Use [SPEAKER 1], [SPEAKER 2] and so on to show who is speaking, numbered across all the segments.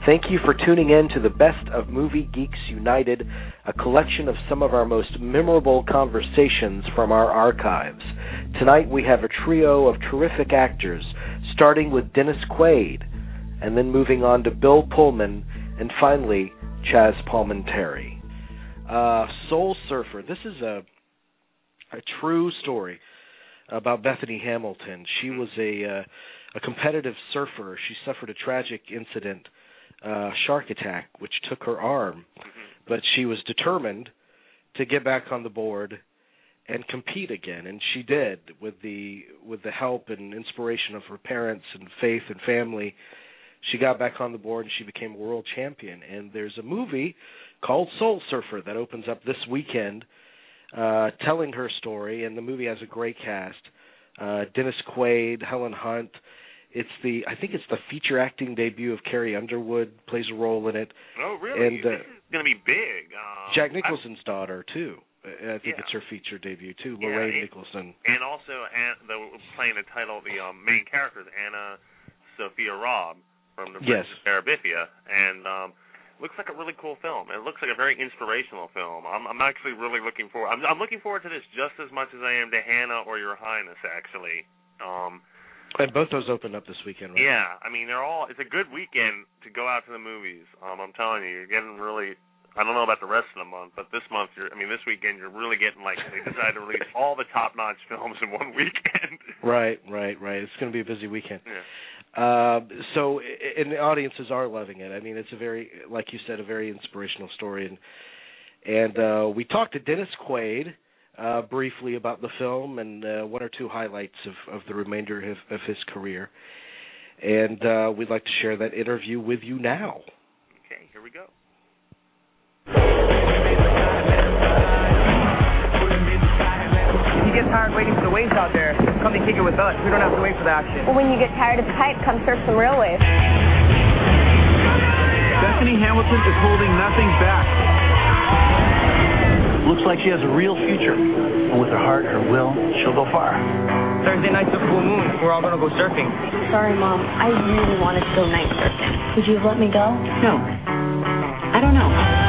[SPEAKER 1] Thank you for tuning in to the Best of Movie Geeks United, a collection of some of our most memorable conversations from our archives. Tonight we have a trio of terrific actors, starting with Dennis Quaid, and then moving on to Bill Pullman, and finally, Chaz Palminteri. Soul Surfer. This is a true story about Bethany Hamilton. She was a competitive surfer. She suffered a tragic incident, shark attack, which took her arm. But she was determined to get back on the board and compete again, and she did with the help and inspiration of her parents and faith and family. She got back on the board and she became a world champion. And there's a movie called Soul Surfer that opens up this weekend, telling her story, and the movie has a great cast. Dennis Quaid, Helen Hunt. I think it's the feature acting debut of Carrie Underwood, plays a role in it.
[SPEAKER 2] Oh, really?
[SPEAKER 1] And,
[SPEAKER 2] this is going to be big.
[SPEAKER 1] Jack Nicholson's daughter, too. I think it's her feature debut, too, Lorraine Nicholson.
[SPEAKER 2] And also playing the title, the main character is Anna Sophia Robb from the Prince of Terabithia. And looks like a really cool film. It looks like a very inspirational film. I'm actually really looking forward. I'm looking forward to this just as much as I am to Hannah or Your Highness, actually.
[SPEAKER 1] And both those opened up this weekend, right?
[SPEAKER 2] Yeah, I mean, it's a good weekend to go out to the movies. I'm telling you, you're getting really, I don't know about the rest of the month, but this weekend, you're really getting, they decided to release all the top-notch films in one weekend. Right.
[SPEAKER 1] It's going to be a busy weekend.
[SPEAKER 2] Yeah.
[SPEAKER 1] And the audiences are loving it. I mean, it's a very, like you said, a very inspirational story. And we talked to Dennis Quaid briefly about the film and one or two highlights of the remainder of his career. And we'd like to share that interview with you now.
[SPEAKER 2] Okay, here we go.
[SPEAKER 3] If you get tired waiting for the waves out there, come and kick it with us. We don't have to wait for the action.
[SPEAKER 4] Well, when you get tired of the pipe, come surf some real waves.
[SPEAKER 5] Bethany Hamilton is holding nothing back. Looks like she has a real future. And with her heart, her will, she'll go far.
[SPEAKER 3] Thursday night's a full moon. We're all going to go surfing.
[SPEAKER 4] Sorry, Mom. I really wanted to go night surfing. Would you have let me go?
[SPEAKER 5] No. I don't know.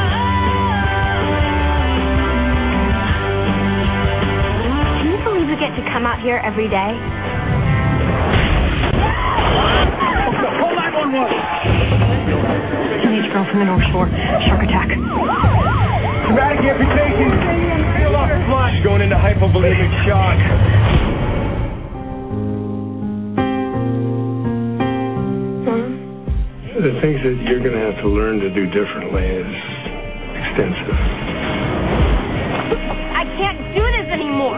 [SPEAKER 4] Can you believe we get to come out here every day?
[SPEAKER 5] Call 911.
[SPEAKER 4] Teenage girl from the North Shore. Shark attack.
[SPEAKER 3] Traumatic amputation. Feel off flush. Going into hypovolemic shock.
[SPEAKER 6] The things that you're going to have to learn to do differently is extensive.
[SPEAKER 4] I can't do this anymore.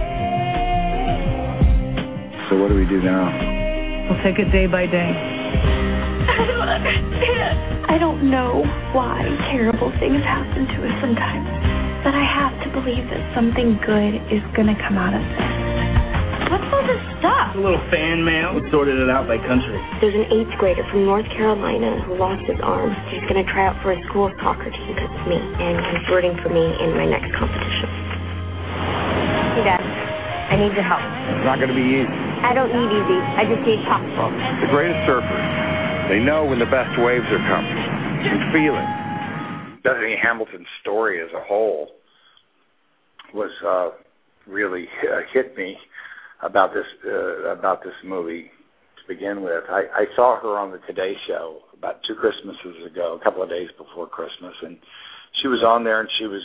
[SPEAKER 6] So what do we do now?
[SPEAKER 7] We'll take it day by day.
[SPEAKER 4] I don't understand. I don't know why terrible things happen to us sometimes, but I have to believe that something good is going to come out of this. What's all this stuff?
[SPEAKER 5] A little fan mail. We sorted it out by country.
[SPEAKER 4] There's an 8th grader from North Carolina who lost his arm. He's going to try out for a school soccer team because of me, and he's rooting for me in my next competition. Hey, Dad, I need your help.
[SPEAKER 6] It's not going to be easy.
[SPEAKER 4] I don't need easy. I just need possible.
[SPEAKER 6] The greatest surfers, they know when the best waves are coming. You can feel it. Bethany Hamilton's story as a whole was really hit me about this movie to begin with. I saw her on the Today Show about 2 Christmases ago, a couple of days before Christmas, and she was on there, and she was.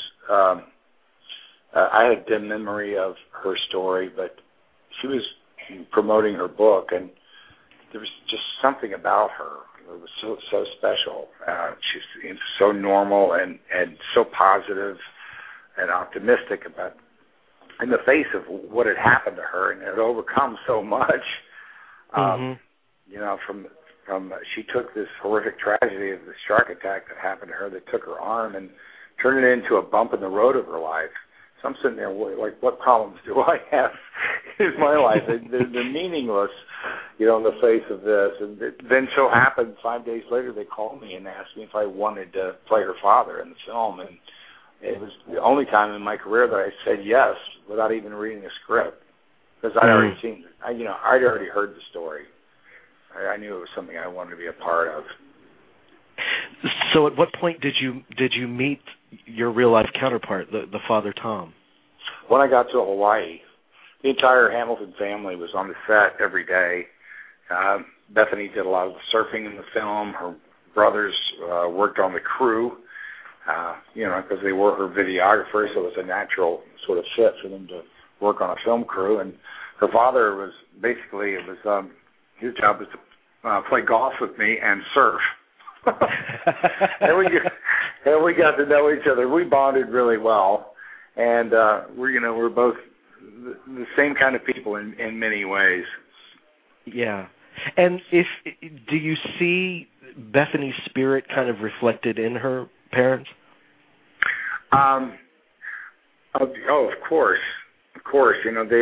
[SPEAKER 6] I had a dim memory of her story, but she was promoting her book, and there was just something about her. It was so special. She's so normal and so positive and optimistic about, in the face of what had happened to her, and had overcome so much. From she took this horrific tragedy of the shark attack that happened to her that took her arm and turned it into a bump in the road of her life. So I'm sitting there like, what problems do I have in my life? They're meaningless, in the face of this. And it then so happened 5 days later they called me and asked me if I wanted to play her father in the film. And it was the only time in my career that I said yes without even reading the script, because I'd already seen it. I'd already heard the story. I knew it was something I wanted to be a part of.
[SPEAKER 1] So, at what point did you meet your real life counterpart, the Father Tom?
[SPEAKER 6] When I got to Hawaii, the entire Hamilton family was on the set every day. Bethany did a lot of the surfing in the film. Her brothers worked on the crew, because they were her videographers, so it was a natural sort of fit for them to work on a film crew. And her father was basically, his job was to play golf with me and surf. and we got to know each other. We bonded really well, and we're both the same kind of people in many ways.
[SPEAKER 1] Yeah. And do you see Bethany's spirit kind of reflected in her parents?
[SPEAKER 6] Of course. Of course.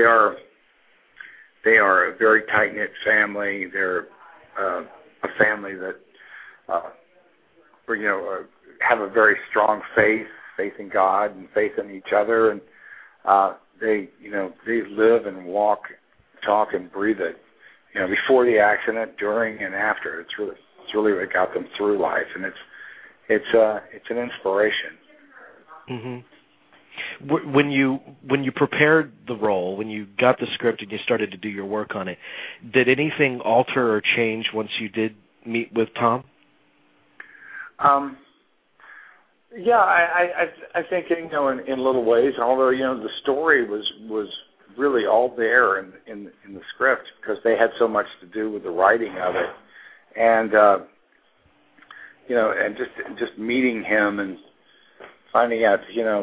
[SPEAKER 6] They are a very tight-knit family. They're a family that have a very strong faith in God and faith in each other, and they live and walk, talk, and breathe it. Before the accident, during, and after. It's really what got them through life, and it's an inspiration.
[SPEAKER 1] Mm-hmm. When you prepared the role, when you got the script and you started to do your work on it, did anything alter or change once you did meet with Tom?
[SPEAKER 6] Yeah, I think in little ways. Although the story was really all there in the script because they had so much to do with the writing of it, and and just meeting him and finding out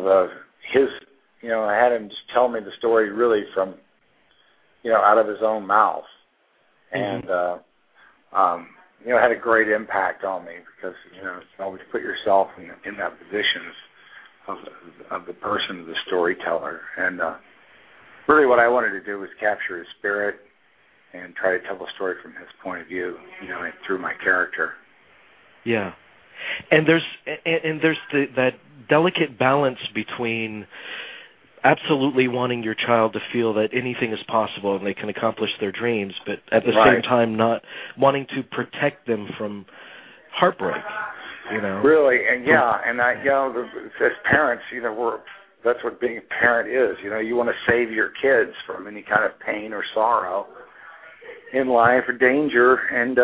[SPEAKER 6] I had him just tell me the story really from out of his own mouth, and it had a great impact on me because you always put yourself in that position of the person, the storyteller, and really what I wanted to do was capture his spirit and try to tell the story from his point of view, through my character. Yeah.
[SPEAKER 1] And there's that delicate balance between absolutely wanting your child to feel that anything is possible and they can accomplish their dreams, but at the same time not wanting to protect them from heartbreak.
[SPEAKER 6] Really, and as parents, that's what being a parent is. You want to save your kids from any kind of pain or sorrow in life or danger, and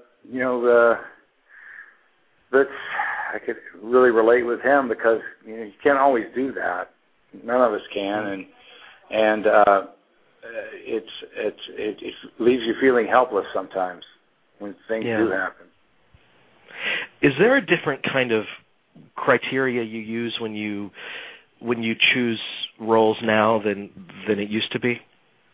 [SPEAKER 6] I could really relate with him because you can't always do that. None of us can, and it leaves you feeling helpless sometimes when things do happen.
[SPEAKER 1] Is there a different kind of criteria you use when you choose roles now than it used to be?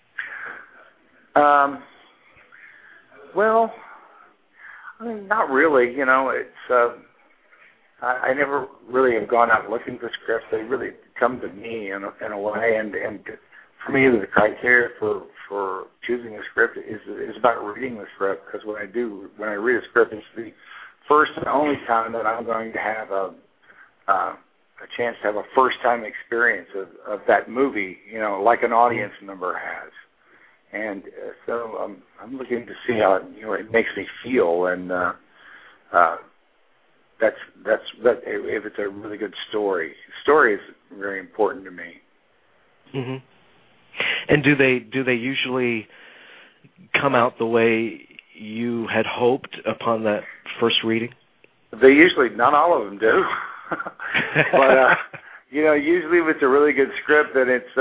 [SPEAKER 6] Well, I mean, not really. It's I never really have gone out looking for scripts. They really come to me in a way, and for me, the criteria for choosing a script is about reading the script, because when I read a script, it's the first and only time that I'm going to have a chance to have a first-time experience of that movie, like an audience member has. And so I'm looking to see how it makes me feel, and that's if it's a really good story. Story is very important to me.
[SPEAKER 1] Mm-hmm. And do they usually come out the way you had hoped upon that first reading?
[SPEAKER 6] They usually, not all of them do. But usually if it's a really good script, then it's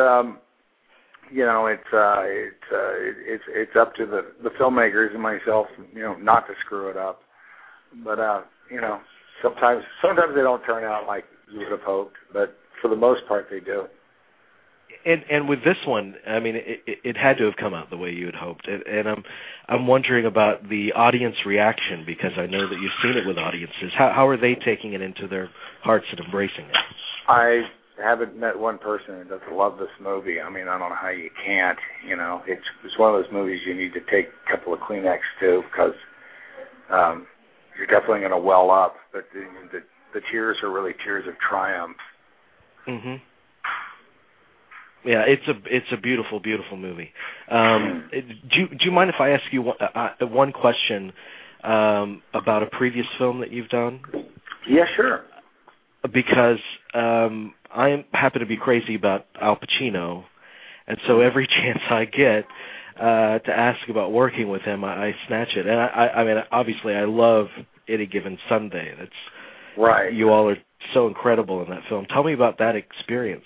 [SPEAKER 6] it's up to the filmmakers and myself, not to screw it up. But sometimes they don't turn out like you would have hoped, but for the most part they do.
[SPEAKER 1] And with this one, I mean, it had to have come out the way you had hoped. And I'm wondering about the audience reaction, because I know that you've seen it with audiences. How are they taking it into their hearts and embracing it?
[SPEAKER 6] I haven't met one person that doesn't love this movie. I mean, I don't know how you can't. It's one of those movies you need to take a couple of Kleenex to, because you're definitely going to well up. But the tears are really tears of triumph.
[SPEAKER 1] Mm-hmm. Yeah, it's a beautiful, beautiful movie. Do you mind if I ask you one question about a previous film that you've done?
[SPEAKER 6] Yeah, sure.
[SPEAKER 1] Because I happen to be crazy about Al Pacino, and so every chance I get to ask about working with him, I snatch it. And I mean, obviously, I love Any Given Sunday. That's
[SPEAKER 6] right.
[SPEAKER 1] You all are so incredible in that film. Tell me about that experience.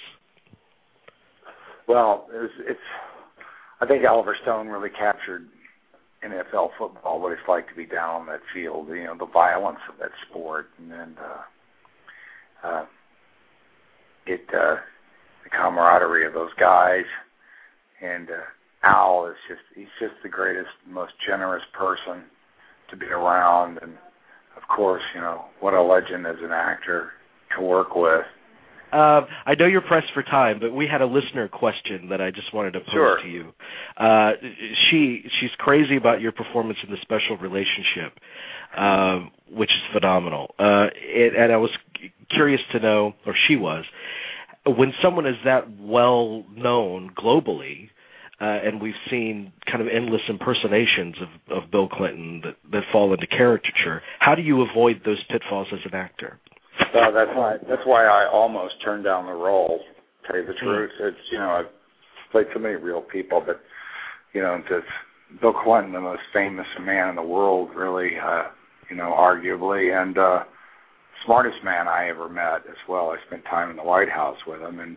[SPEAKER 6] Well, I think Oliver Stone really captured NFL football, what it's like to be down on that field, the violence of that sport, and the camaraderie of those guys. And Al he's just the greatest, most generous person to be around, and of course, what a legend as an actor to work with.
[SPEAKER 1] I know you're pressed for time, but we had a listener question that I just wanted to pose to you. She's crazy about your performance in The Special Relationship, which is phenomenal. And I was curious to know, or she was, when someone is that well known globally, and we've seen kind of endless impersonations of Bill Clinton that fall into caricature, how do you avoid those pitfalls as an actor?
[SPEAKER 6] Well, that's why I almost turned down the role. To tell you the truth, it's I've played so many real people, but Bill Clinton, the most famous man in the world, really, arguably, and smartest man I ever met as well. I spent time in the White House with him, and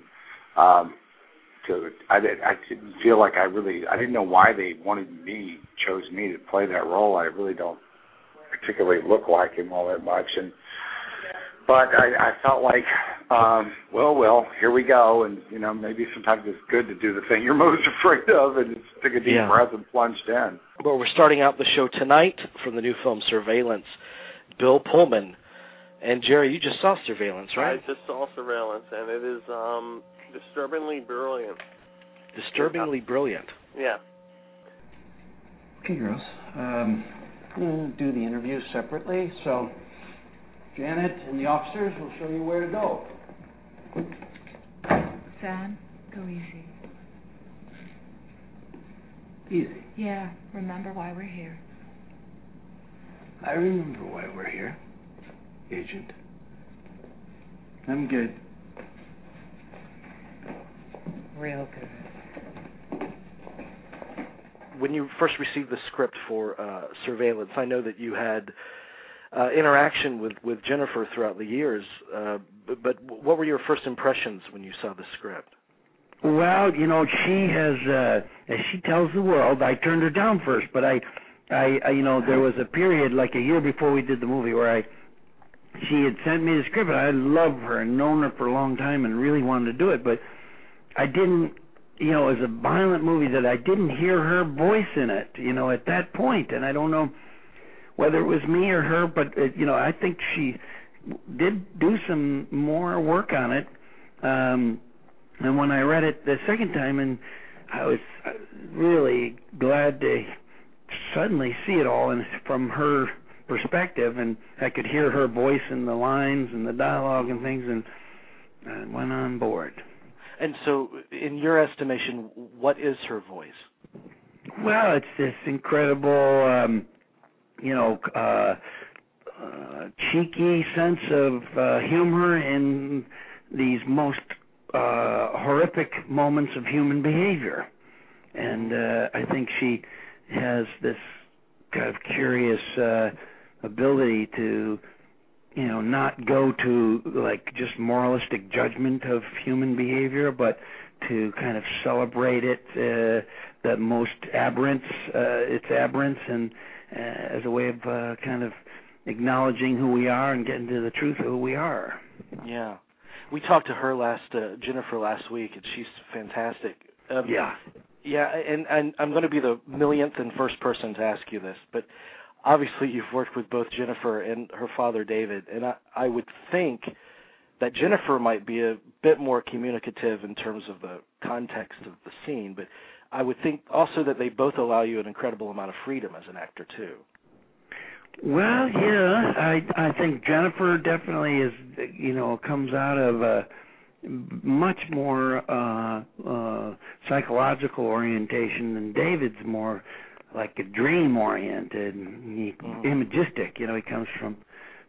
[SPEAKER 6] I didn't feel like I didn't know why they chose me to play that role. I really don't particularly look like him all that much, but I felt like, well, here we go, and maybe sometimes it's good to do the thing you're most afraid of, and just take a deep breath and plunged in.
[SPEAKER 1] Well, we're starting out the show tonight from the new film Surveillance. Bill Pullman and Jerry, you just saw Surveillance, right?
[SPEAKER 2] I just saw Surveillance, and it is disturbingly brilliant.
[SPEAKER 1] Disturbingly brilliant.
[SPEAKER 2] Yeah.
[SPEAKER 5] Okay, girls. We'll do the interviews separately, so Janet and the officers will show you where to go.
[SPEAKER 7] Sam, go easy.
[SPEAKER 5] Easy.
[SPEAKER 7] Yeah, remember why we're here.
[SPEAKER 5] I remember why we're here, Agent. I'm good.
[SPEAKER 7] Real good.
[SPEAKER 1] When you first received the script for Surveillance, I know that you had interaction with Jennifer throughout the years, but what were your first impressions when you saw the script?
[SPEAKER 8] Well, she has, as she tells the world, I turned her down first, but I there was a period like a year before we did the movie where she had sent me the script, and I loved her and known her for a long time and really wanted to do it, but I didn't, it was a violent movie that I didn't hear her voice in it, at that point, and I don't know whether it was me or her, but, I think she did do some more work on it, and when I read it the second time, and I was really glad to suddenly see it all from her perspective, and I could hear her voice in the lines and the dialogue and things, and I went on board.
[SPEAKER 1] And so, in your estimation, what is her voice?
[SPEAKER 8] Well, it's this incredible, cheeky sense of humor in these most horrific moments of human behavior. And I think she has this kind of curious ability to, not go to like just moralistic judgment of human behavior, but to kind of celebrate it, the most its aberrance, and as a way of kind of acknowledging who we are and getting to the truth of who we are.
[SPEAKER 1] Yeah. We talked to her Jennifer last week, and she's fantastic.
[SPEAKER 8] Yeah,
[SPEAKER 1] and I'm going to be the millionth and first person to ask you this, but obviously you've worked with both Jennifer and her father, David, and I would think that Jennifer might be a bit more communicative in terms of the context of the scene, but I would think also that they both allow you an incredible amount of freedom as an actor, too.
[SPEAKER 8] Well, yeah, I think Jennifer definitely is, comes out of a much more psychological orientation than David's more like a dream-oriented, imagistic. He comes from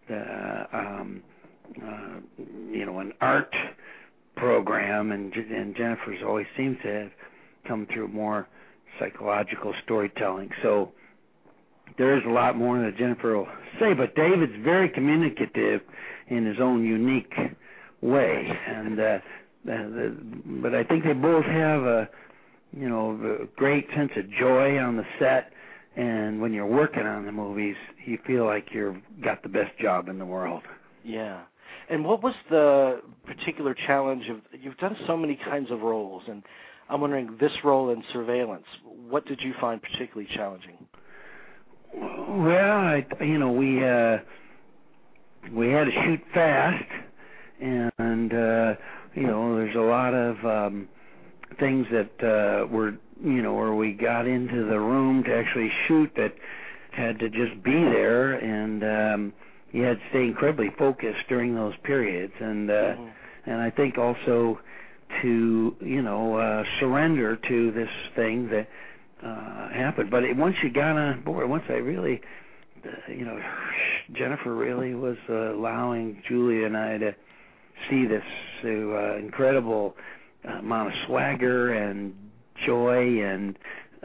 [SPEAKER 8] an art program, and Jennifer's always seems to have come through more psychological storytelling. So there is a lot more that Jennifer will say, but David's very communicative in his own unique way, and but I think they both have a great sense of joy on the set, and when you're working on the movies, you feel like you've got the best job in the world.
[SPEAKER 1] Yeah. And what was the particular challenge of, you've done so many kinds of roles, and I'm wondering, this role in Surveillance, what did you find particularly challenging?
[SPEAKER 8] Well, we had to shoot fast, and there's a lot of things that were, where we got into the room to actually shoot that had to just be there, and you had to stay incredibly focused during those periods, and I think also to surrender to this thing that happened. But once you got on board, once I really, Jennifer really was allowing Julia and I to see this incredible amount of swagger and joy and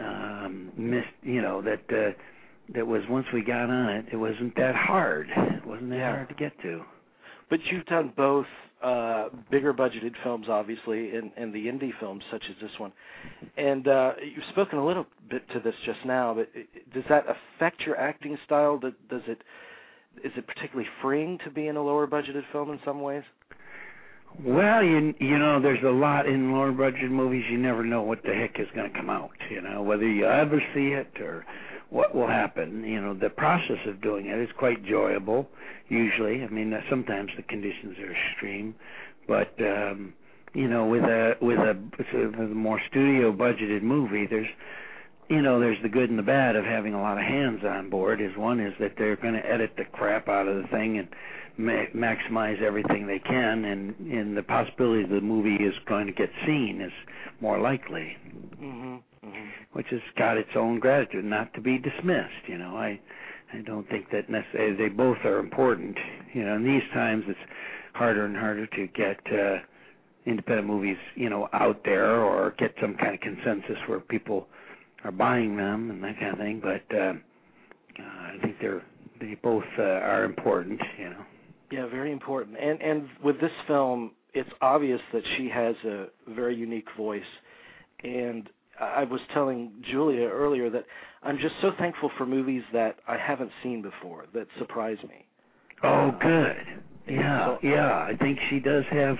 [SPEAKER 8] that was, once we got on it, it wasn't that hard. It wasn't that hard to get to.
[SPEAKER 1] But you've done both bigger budgeted films, obviously, and the indie films such as this one. And you've spoken a little bit to this just now, but does that affect your acting style? Is it particularly freeing to be in a lower budgeted film in some ways?
[SPEAKER 8] Well, there's a lot in lower budget movies. You never know what the heck is going to come out, whether you ever see it or what will happen. The process of doing it is quite enjoyable, usually. I mean, sometimes the conditions are extreme, but, with a more studio budgeted movie, there's the good and the bad of having a lot of hands on board. One is that they're going to edit the crap out of the thing and maximize everything they can, and the possibility that the movie is going to get seen is more likely, which has got its own gratitude, not to be dismissed. I don't think that necessarily, they both are important. In these times it's harder and harder to get independent movies, out there, or get some kind of consensus where people are buying them and that kind of thing. But I think they both are important.
[SPEAKER 1] Yeah, very important. And with this film, it's obvious that she has a very unique voice. And I was telling Julia earlier that I'm just so thankful for movies that I haven't seen before, that surprise me.
[SPEAKER 8] Oh, good. Yeah, I think she does have,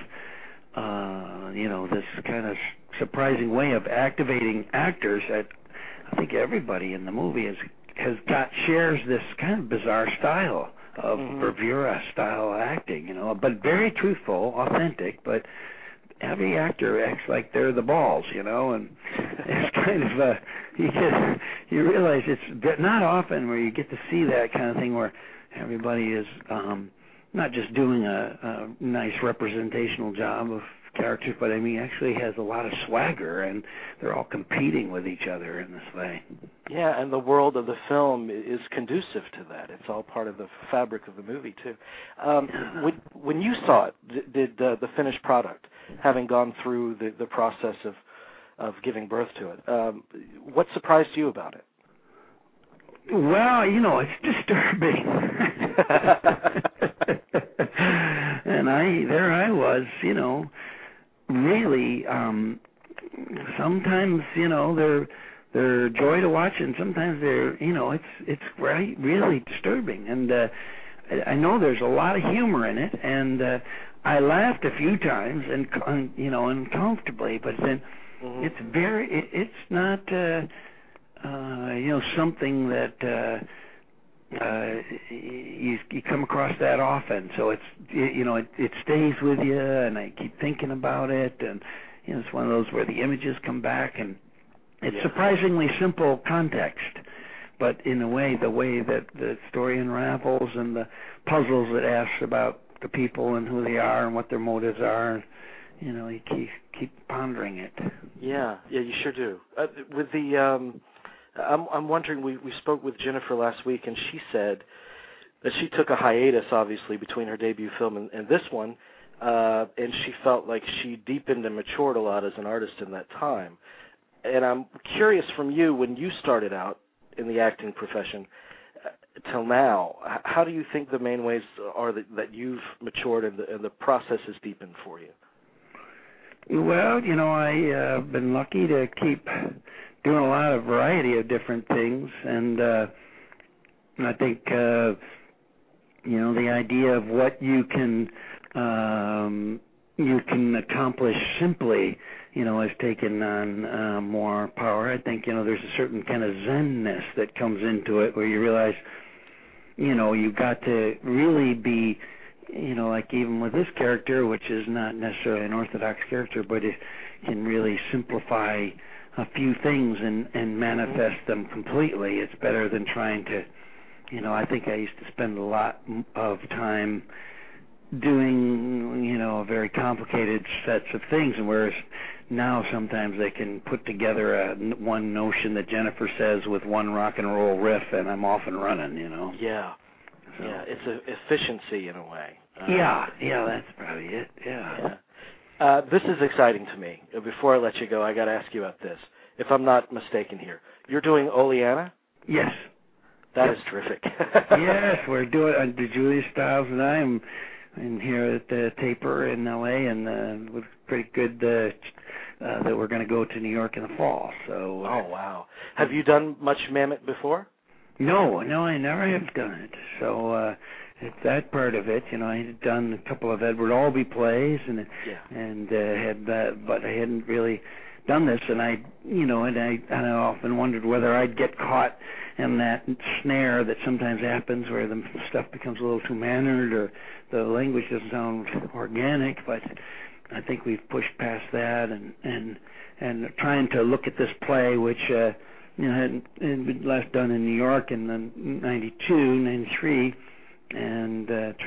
[SPEAKER 8] this kind of surprising way of activating actors. I think everybody in the movie shares this kind of bizarre style of bravura style acting, but very truthful, authentic, but every actor acts like they're the balls, and it's kind of you realize it's not often where you get to see that kind of thing where everybody is not just doing a nice representational job of characters, but I mean actually has a lot of swagger, and they're all competing with each other in this way.
[SPEAKER 1] Yeah, and the world of the film is conducive to that. It's all part of the fabric of the movie too. When you saw it, did the finished product, having gone through the process of giving birth to it, what surprised you about it?
[SPEAKER 8] Well, it's disturbing. And I was, really, sometimes, they're joy to watch, and sometimes they're, it's really disturbing. And I know there's a lot of humor in it, and I laughed a few times, and uncomfortably, but then it's not, something that you come across that often. So it's, it stays with you, and I keep thinking about it, and it's one of those where the images come back, and it's surprisingly simple context, but in a way, the way that the story unravels and the puzzles it asks about the people and who they are and what their motives are, you keep pondering it.
[SPEAKER 1] Yeah, you sure do. With the, I'm wondering, we spoke with Jennifer last week, and she said that she took a hiatus, obviously, between her debut film and this one, and she felt like she deepened and matured a lot as an artist in that time. And I'm curious from you, when you started out in the acting profession till now, how do you think the main ways are that you've matured and the process has deepened for you?
[SPEAKER 8] Well, I've been lucky to keep doing a lot of variety of different things, and I think the idea of what you can accomplish simply, has taken on more power. I think there's a certain kind of zenness that comes into it, where you realize you got to really be, like even with this character, which is not necessarily an orthodox character, but it can really simplify a few things and manifest them completely. It's better than trying to, I think I used to spend a lot of time doing, very complicated sets of things, and whereas now sometimes they can put together one notion that Jennifer says with one rock and roll riff, and I'm off and running,
[SPEAKER 1] Yeah. So. Yeah, it's an efficiency in a way.
[SPEAKER 8] Yeah, that's probably it, yeah.
[SPEAKER 1] This is exciting to me. Before I let you go, I got to ask you about this. If I'm not mistaken here, you're doing Oleana?
[SPEAKER 8] Yes.
[SPEAKER 1] That is terrific.
[SPEAKER 8] Yes, we're doing Julia Stiles and I am in here at the Taper in L.A., and it was pretty good that we're going to go to New York in the fall. So.
[SPEAKER 1] Oh, wow. Have you done much Mamet before?
[SPEAKER 8] No, I never have done it. So it's that part of it. I had done a couple of Edward Albee plays, and had that, but I hadn't really done this. And I often wondered whether I'd get caught in that snare that sometimes happens, where the stuff becomes a little too mannered, or the language doesn't sound organic. But I think we've pushed past that, and trying to look at this play, which had been last done in New York in the 92, 93, and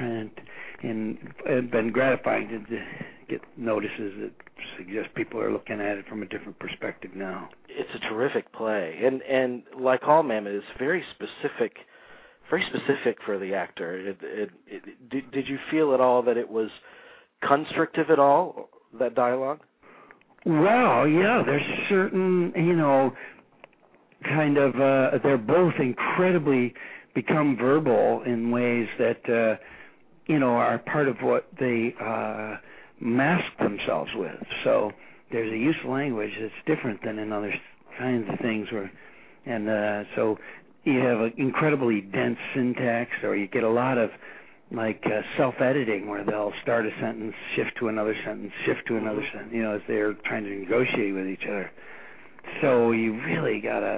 [SPEAKER 8] it's been gratifying to get notices that suggest people are looking at it from a different perspective now.
[SPEAKER 1] It's a terrific play, and like all Mamet, it's very specific for the actor. Did you feel at all that it was constrictive at all, that dialogue?
[SPEAKER 8] Well, yeah, there's certain, kind of, they're both incredibly become verbal in ways that, are part of what they mask themselves with. So there's a use of language that's different than in other kinds of things, so you have an incredibly dense syntax, or you get a lot of self-editing, where they'll start a sentence, shift to another sentence, shift to another sentence, as they're trying to negotiate with each other. So you really gotta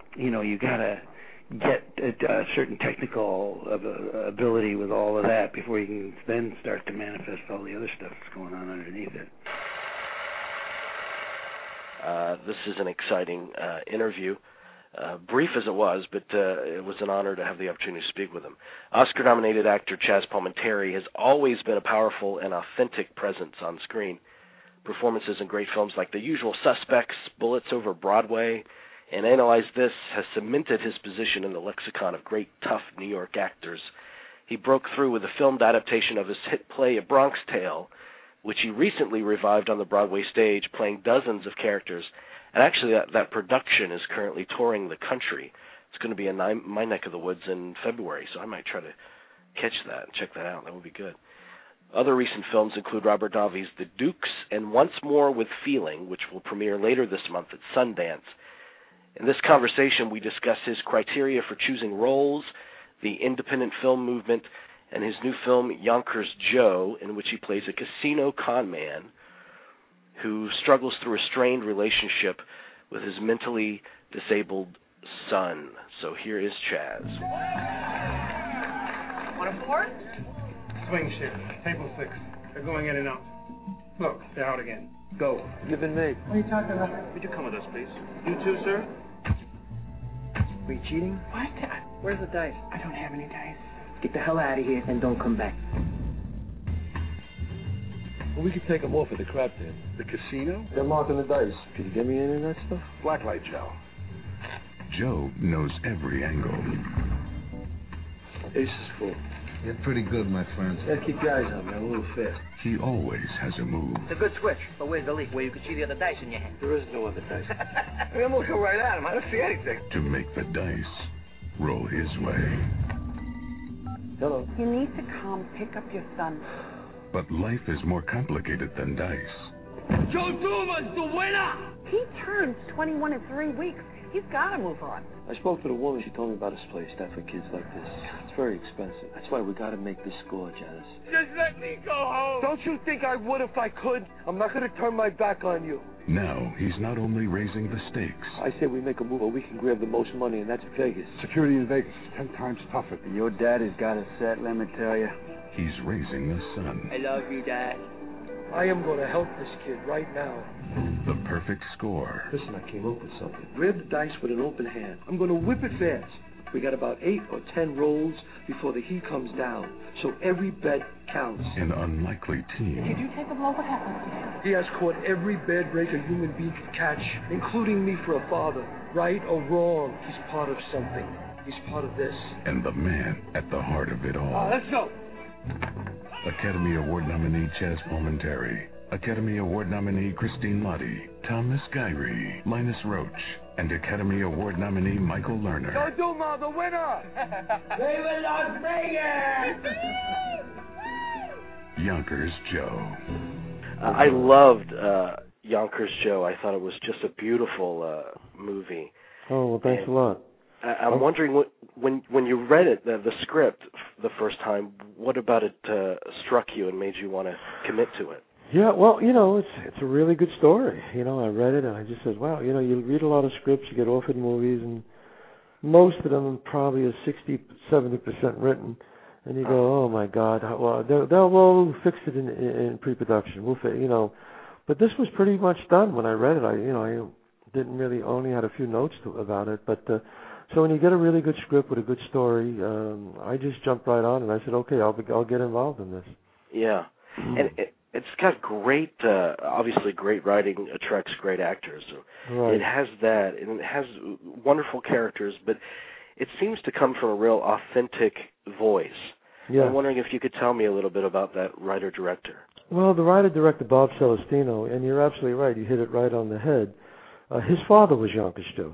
[SPEAKER 8] get a certain technical ability with all of that before you can then start to manifest all the other stuff that's going on underneath it.
[SPEAKER 1] This is an exciting interview. Brief as it was, but it was an honor to have the opportunity to speak with him. Oscar-nominated actor Chazz Palminteri has always been a powerful and authentic presence on screen. Performances in great films like The Usual Suspects, Bullets Over Broadway, and Analyze This has cemented his position in the lexicon of great, tough New York actors. He broke through with a filmed adaptation of his hit play A Bronx Tale, which he recently revived on the Broadway stage, playing dozens of characters. And actually, that production is currently touring the country. It's going to be in my neck of the woods in February, so I might try to catch that and check that out. That would be good. Other recent films include Robert Davi's The Dukes and Once More with Feeling, which will premiere later this month at Sundance. In this conversation, we discuss his criteria for choosing roles, the independent film movement, and his new film, Yonkers Joe, in which he plays a casino con man who struggles through a strained relationship with his mentally disabled son. So here is Chazz.
[SPEAKER 3] Want a four?
[SPEAKER 9] Swing shift, table 6. They're going in and out. Look, they're out again. Go.
[SPEAKER 3] You've been made.
[SPEAKER 9] What are you talking about?
[SPEAKER 2] Would you come with us, please?
[SPEAKER 9] You too, sir?
[SPEAKER 3] Were you cheating?
[SPEAKER 9] What?
[SPEAKER 3] Where's the dice?
[SPEAKER 9] I don't have any dice.
[SPEAKER 3] Get the hell out of here and don't come back.
[SPEAKER 10] Well, we could take them off at the crap den.
[SPEAKER 11] The casino?
[SPEAKER 10] They're marking the dice. Could you get me any of that stuff?
[SPEAKER 11] Blacklight Joe.
[SPEAKER 12] Joe knows every angle.
[SPEAKER 10] Ace is full.
[SPEAKER 11] You're pretty good, my friend.
[SPEAKER 10] Yeah, keep your eyes on me. I'm a little fast.
[SPEAKER 12] He always has a move.
[SPEAKER 3] It's a good switch, but where's the leak? Where you can see the other dice in your hand.
[SPEAKER 10] There is no other dice.
[SPEAKER 3] I'm looking right at him. I don't see anything.
[SPEAKER 12] To make the dice roll his way.
[SPEAKER 10] Hello.
[SPEAKER 13] You need to come pick up your son.
[SPEAKER 12] But life is more complicated than dice.
[SPEAKER 3] Joe Duma's the winner!
[SPEAKER 13] He turns 21 in 3 weeks. He's got to move on.
[SPEAKER 10] I spoke to the woman. She told me about this place, that for kids like this. It's very expensive. That's why we got to make this score, Janice.
[SPEAKER 3] Just let me go home.
[SPEAKER 10] Don't you think I would if I could? I'm not going to turn my back on you.
[SPEAKER 12] Now he's not only raising the stakes.
[SPEAKER 10] I say we make a move where we can grab the most money, and that's Vegas.
[SPEAKER 11] Security in Vegas is 10 times tougher.
[SPEAKER 5] Your daddy's got it set, let me tell you.
[SPEAKER 12] He's raising the son.
[SPEAKER 3] I love you, Dad.
[SPEAKER 10] I am going to help this kid right now.
[SPEAKER 12] The perfect score.
[SPEAKER 10] Listen, I came up with something. Grab the dice with an open hand. I'm going to whip it fast. We got about 8 or 10 rolls before the heat comes down. So every bet counts.
[SPEAKER 12] An unlikely team.
[SPEAKER 13] Did you take a blow? What happened?
[SPEAKER 10] He has caught every bad break a human being could catch, including me for a father. Right or wrong, he's part of something. He's part of this.
[SPEAKER 12] And the man at the heart of it all.
[SPEAKER 10] Let's go.
[SPEAKER 12] Academy Award nominee Chaz Palminteri, Academy Award nominee Christine Lottie, Thomas Gyree, Linus Roach, and Academy Award nominee Michael Lerner.
[SPEAKER 3] Joe Duma, the winner! Viva Las Vegas!
[SPEAKER 12] Yonkers Joe.
[SPEAKER 1] I loved Yonkers Joe. I thought it was just a beautiful movie.
[SPEAKER 14] Oh, well, thanks a lot.
[SPEAKER 1] I'm wondering, when you read it, the script the first time, what about it struck you and made you want to commit to it?
[SPEAKER 14] Yeah, well, it's a really good story. I read it and I just said, wow, you read a lot of scripts, you get offered movies, and most of them probably are 60-70% written, and you go, oh my God, well, we'll fix it in pre-production. But this was pretty much done when I read it. I didn't really only had a few notes about it, but. So when you get a really good script with a good story, I just jumped right on and I said, okay, I'll get involved in this.
[SPEAKER 1] Yeah, and it's got great, obviously great writing attracts great actors. So
[SPEAKER 14] right.
[SPEAKER 1] It has that, and it has wonderful characters, but it seems to come from a real authentic voice.
[SPEAKER 14] Yeah.
[SPEAKER 1] I'm wondering if you could tell me a little bit about that writer-director.
[SPEAKER 14] Well, the writer-director, Bob Celestino, and you're absolutely right, you hit it right on the head. His father was Yonkers Joe.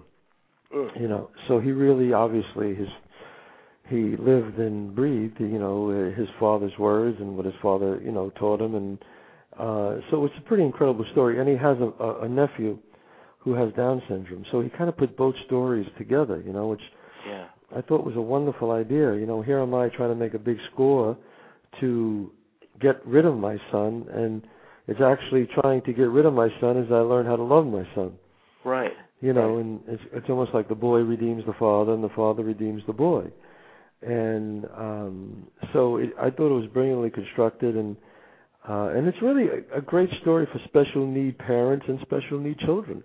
[SPEAKER 14] So he really, obviously, he lived and breathed, his father's words and what his father, taught him, and so it's a pretty incredible story. And he has a nephew who has Down syndrome, so he kind of put both stories together, which I thought was a wonderful idea. Here am I trying to make a big score to get rid of my son, and it's actually trying to get rid of my son as I learn how to love my son.
[SPEAKER 1] Right.
[SPEAKER 14] And it's almost like the boy redeems the father and the father redeems the boy. And so I thought it was brilliantly constructed, and it's really a great story for special need parents and special need children.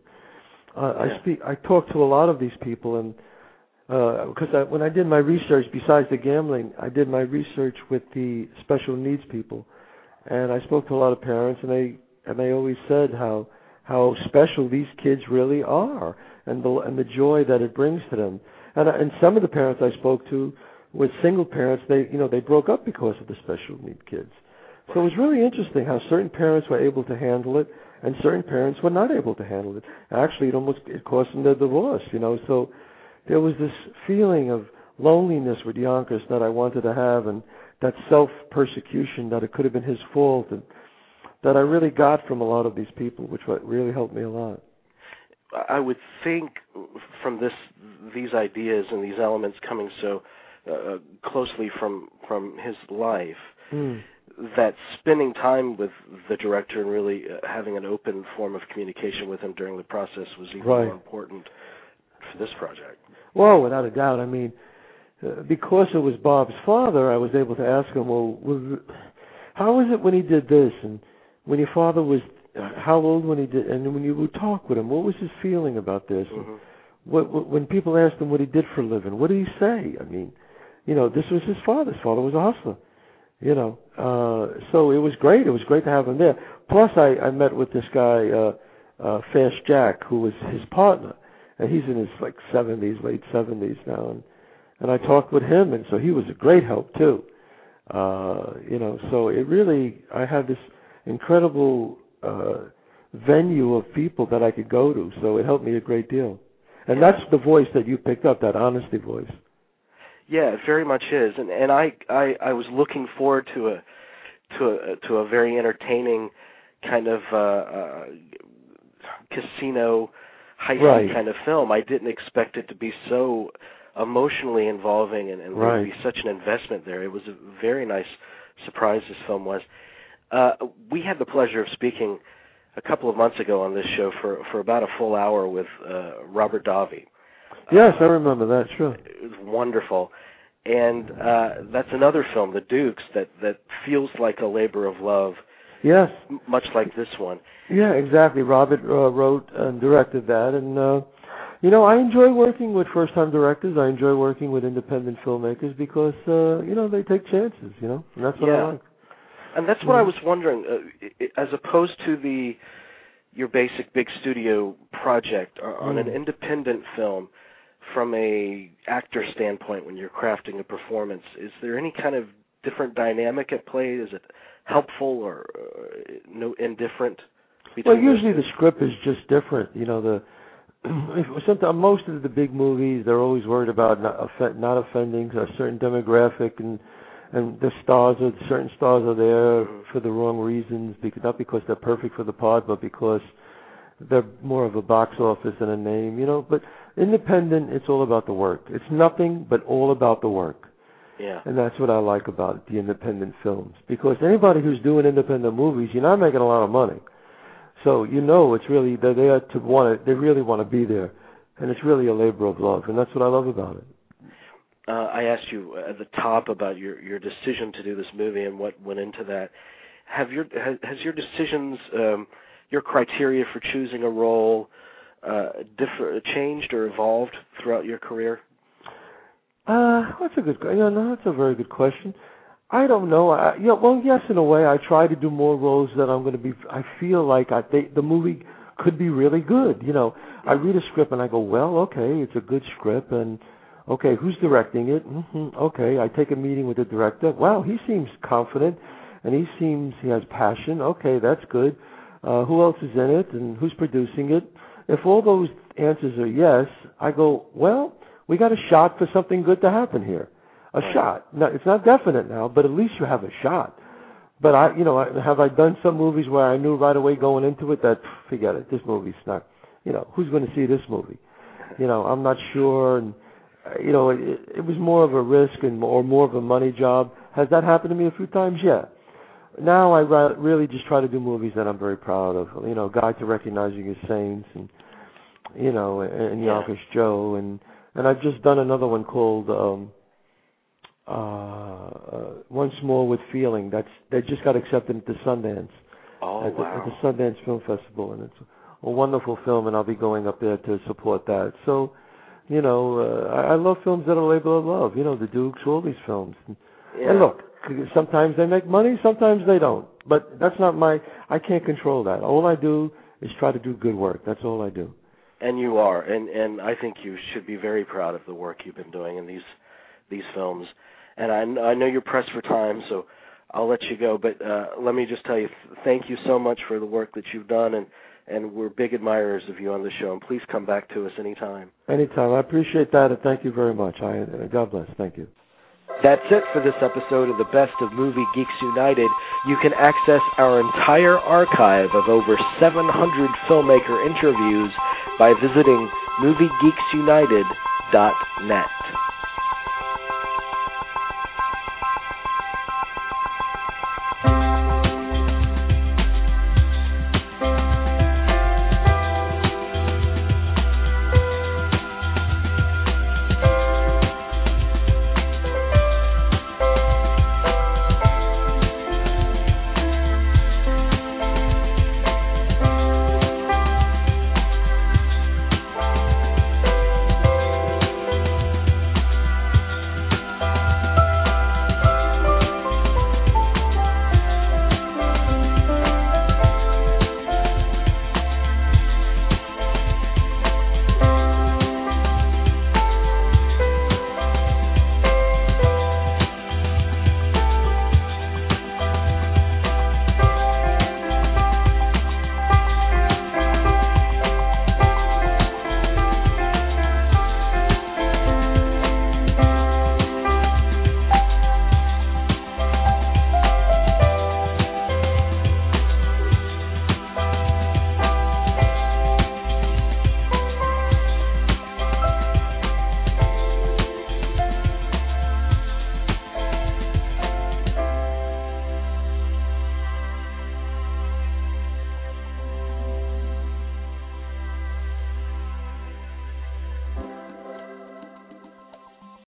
[SPEAKER 14] I talk to a lot of these people, and because when I did my research, besides the gambling, I did my research with the special needs people, and I spoke to a lot of parents, and they always said how special these kids really are, and the joy that it brings to them. And some of the parents I spoke to were single parents. They broke up because of the special need kids. So it was really interesting how certain parents were able to handle it, and certain parents were not able to handle it. Actually, it cost them their divorce. So there was this feeling of loneliness with Yonkers that I wanted to have, and that self-persecution that it could have been his fault, and that I really got from a lot of these people, which really helped me a lot.
[SPEAKER 1] I would think from these ideas and these elements coming so closely from his life, that spending time with the director and really having an open form of communication with him during the process was even more important for this project.
[SPEAKER 14] Well, without a doubt. I mean, because it was Bob's father, I was able to ask him, well, how was it when he did this, and when your father was, how old when he did, and when you would talk with him, what was his feeling about this?
[SPEAKER 1] Mm-hmm.
[SPEAKER 14] When people asked him what he did for a living, what did he say? I mean, this was his father. His father was a hustler, So it was great. It was great to have him there. Plus, I met with this guy, Fast Jack, who was his partner, and he's in his late 70s now. and I talked with him, and so he was a great help too. So it really, I had this incredible venue of people that I could go to, so it helped me a great deal. And that's the voice that you picked up, that honesty voice.
[SPEAKER 1] Yeah, it very much is, and I was looking forward to a very entertaining kind of casino heist kind of film. I didn't expect it to be so emotionally involving and there would be such an investment there. It was a very nice surprise, this film was. We had the pleasure of speaking a couple of months ago on this show for about a full hour with Robert Davi.
[SPEAKER 14] Yes, I remember that, sure.
[SPEAKER 1] It was wonderful. And that's another film, The Dukes, that feels like a labor of love.
[SPEAKER 14] Yes.
[SPEAKER 1] Much like this one.
[SPEAKER 14] Yeah, exactly. Robert wrote and directed that. And, I enjoy working with first-time directors. I enjoy working with independent filmmakers because, they take chances, and that's what I like.
[SPEAKER 1] And that's what I was wondering, as opposed to your basic big studio project, on an independent film, from a actor standpoint, when you're crafting a performance, is there any kind of different dynamic at play? Is it helpful or indifferent?
[SPEAKER 14] Well, usually the script is just different. Most of the big movies, they're always worried about not offending a certain demographic, and certain stars are there for the wrong reasons, not because they're perfect for the part, but because they're more of a box office than a name, But independent, it's all about the work. It's nothing but all about the work.
[SPEAKER 1] Yeah.
[SPEAKER 14] And that's what I like about the independent films. Because anybody who's doing independent movies, you're not making a lot of money. So it's really, they're there they really want to be there. And it's really a labor of love. And that's what I love about it.
[SPEAKER 1] I asked you at the top about your decision to do this movie and what went into that. Has your decisions, your criteria for choosing a role, changed or evolved throughout your career?
[SPEAKER 14] That's a good. That's a very good question. I don't know. Yes, in a way, I try to do more roles that I'm going to be. I feel like the movie could be really good. I read a script and I go, well, okay, it's a good script, and okay, who's directing it? Okay, I take a meeting with the director. Wow, he seems confident, and he has passion. Okay, that's good. Who else is in it, and who's producing it? If all those answers are yes, I go, well, we got a shot for something good to happen here. Shot. Now, it's not definite now, but at least you have a shot. But have I done some movies where I knew right away going into it that, forget it, this movie's not, who's going to see this movie? I'm not sure, and, it was more of a risk or more of a money job. Has that happened to me a few times? Yeah. Now I really just try to do movies that I'm very proud of. Guide to Recognizing Your Saints, and and Yonkers Joe, and I've just done another one called Once More with Feeling. They just got accepted at the Sundance. At the Sundance Film Festival, and it's a wonderful film, and I'll be going up there to support that. So, I love films that are labor of love. The Dukes, all these films. And look, sometimes they make money, sometimes they don't. But that's not I can't control that. All I do is try to do good work. That's all I do.
[SPEAKER 1] And you are, and I think you should be very proud of the work you've been doing in these films. And I know you're pressed for time, so I'll let you go. But let me just tell you, thank you so much for the work that you've done, and we're big admirers of you on the show. And please come back to us anytime.
[SPEAKER 14] Anytime. I appreciate that, and thank you very much. God bless. Thank you.
[SPEAKER 1] That's it for this episode of the Best of Movie Geeks United. You can access our entire archive of over 700 filmmaker interviews by visiting MovieGeeksUnited.net.